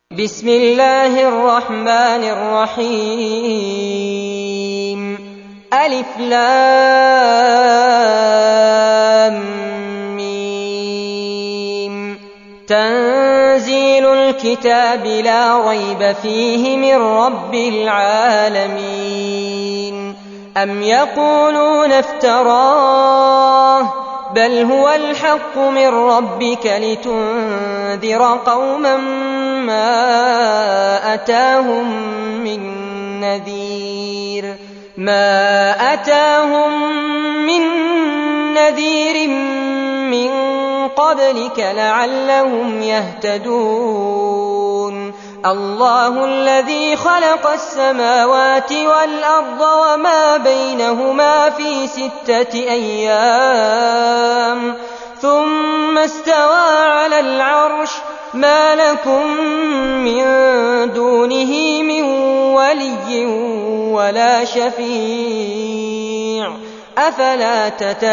بسم الله الرحمن الرحيم ألف لام ميم تنزيل الكتاب لا ريب فيه من رب العالمين أم يقولون افتراه بل هو الحق من ربك لتنذر قوما ما أتاهم من نذير من قبلك لعلهم يهتدون الله الذي خلق السماوات والأرض وما بينهما في 6 أيام ثم استوى على العرش ما لكم من دونه من ولي ولا شفيع أفلا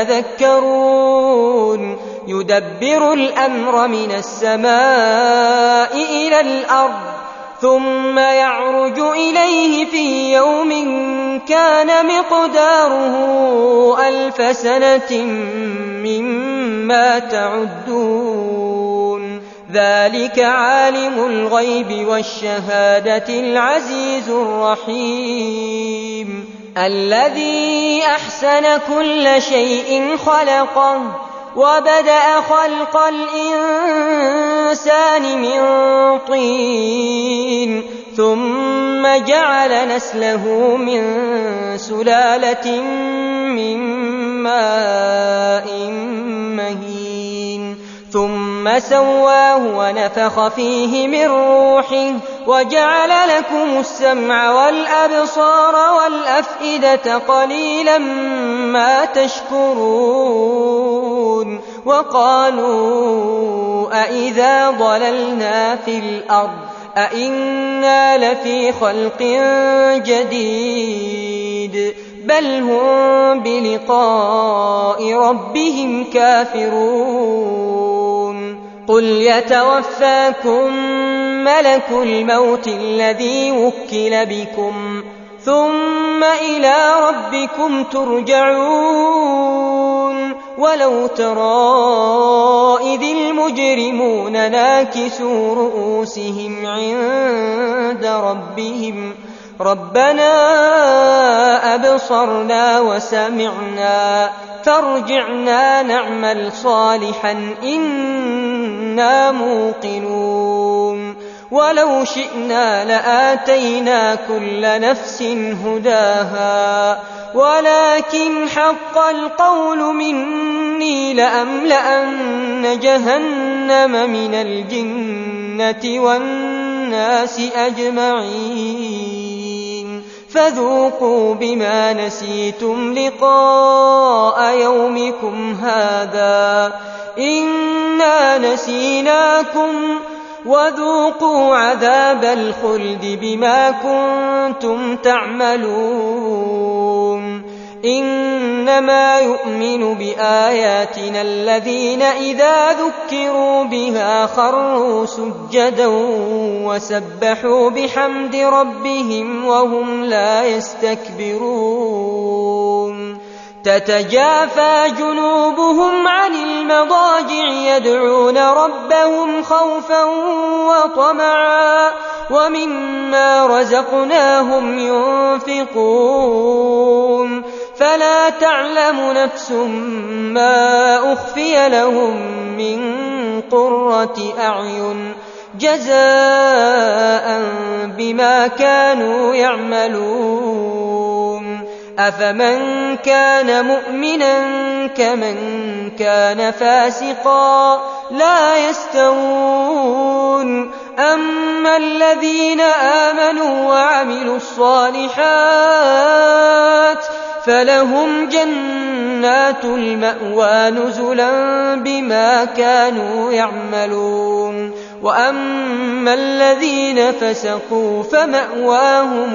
تتذكرون يدبر الأمر من السماء إلى الأرض ثم يعرج إليه في يوم كان مقداره 1000 سنة مما تعدون ذلك عالم الغيب والشهادة العزيز الرحيم الذي أحسن كل شيء خلقه وبدأ خلق الإنسان من طين ثم جعل نسله من سلالة من ماء مهين ثم سواه ونفخ فيه من روحه وجعل لكم السمع والأبصار والأفئدة قليلا ما تشكرون وقالوا أإذا ضللنا في الأرض أإنا لفي خلق جديد بل هم بلقاء ربهم كافرون قل يتوفاكم ملك الموت الذي وكل بكم ثم إلى ربكم ترجعون ولو ترى إذ المجرمون ناكسوا رؤوسهم عند ربهم ربنا أبصرنا وسمعنا فارجعنا نعمل صالحا إنا موقنون ولو شئنا لآتينا كل نفس هداها ولكن حق القول مني لأملأن جهنم من الجنة والناس أجمعين فذوقوا بما نسيتم لقاء يومكم هذا إنا نسيناكم وذوقوا عذاب الخلد بما كنتم تعملون إنما يؤمن بآياتنا الذين إذا ذكروا بها خروا سجدا وسبحوا بحمد ربهم وهم لا يستكبرون تتجافى جنوبهم عن المضاجع يدعون ربهم خوفا وطمعا ومما رزقناهم ينفقون فلا تعلم نفس ما أخفي لهم من قرة أعين جزاء بما كانوا يعملون أفمن كان مؤمنا كمن كان فاسقا لا يستوون أما الذين آمنوا وعملوا الصالحات فلهم جنات المأوى نزلا بما كانوا يعملون وأما الذين فسقوا فمأواهم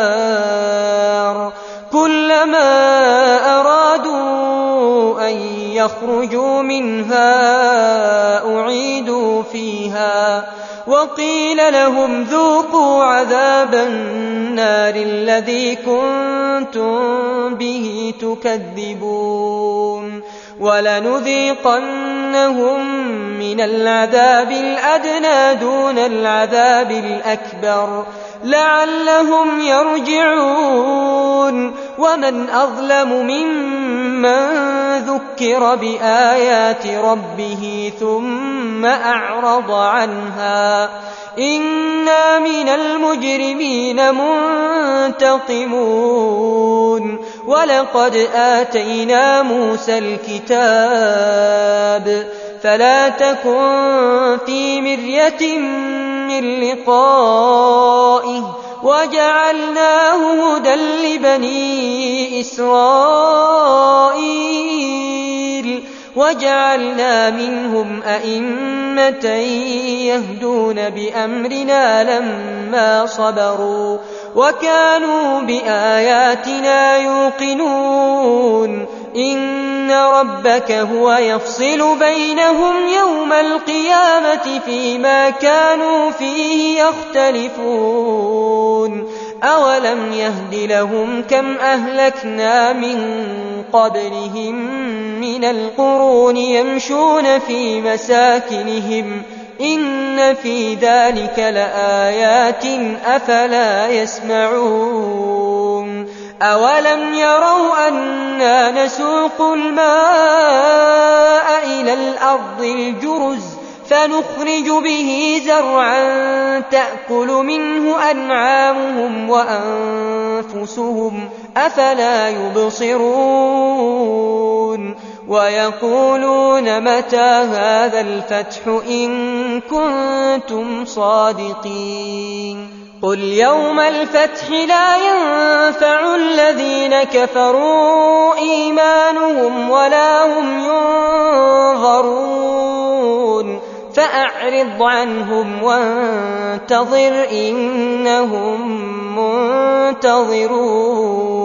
النار كلما أرادوا أن يخرجوا منها أعيدوا فيها وقيل لهم ذوقوا عذاب النار الذي كنتم به تكذبون ولنذيقنهم من العذاب الأدنى دون العذاب الأكبر لعلهم يرجعون ومن أظلم ممن ذكر بآيات ربه ثم أعرض عنها إنا من المجرمين منتقمون ولقد آتينا موسى الكتاب فلا تكن في مرية من لقائه وجعلناه هدى لبني إسرائيل وجعلنا منهم أئمة يهدون بأمرنا لما صبروا وكانوا بآياتنا يوقنون إن ربك هو يفصل بينهم يوم القيامة فيما كانوا فيه يختلفون أولم يهد لهم كم أهلكنا من قبلهم من القرون يمشون في مساكنهم إن في ذلك لآيات أفلا يسمعون أولم يروا أنا نسوق الماء إلى الأرض الجرز فنخرج به زرعا تأكل منه أنعامهم وأنفسهم أفلا يبصرون ويقولون متى هذا الفتح إن كنتم صادقين قل يوم الفتح لا ينفع الذين كفروا إيمانهم ولا هم ينظرون فأعرض عنهم وانتظر إنهم منتظرون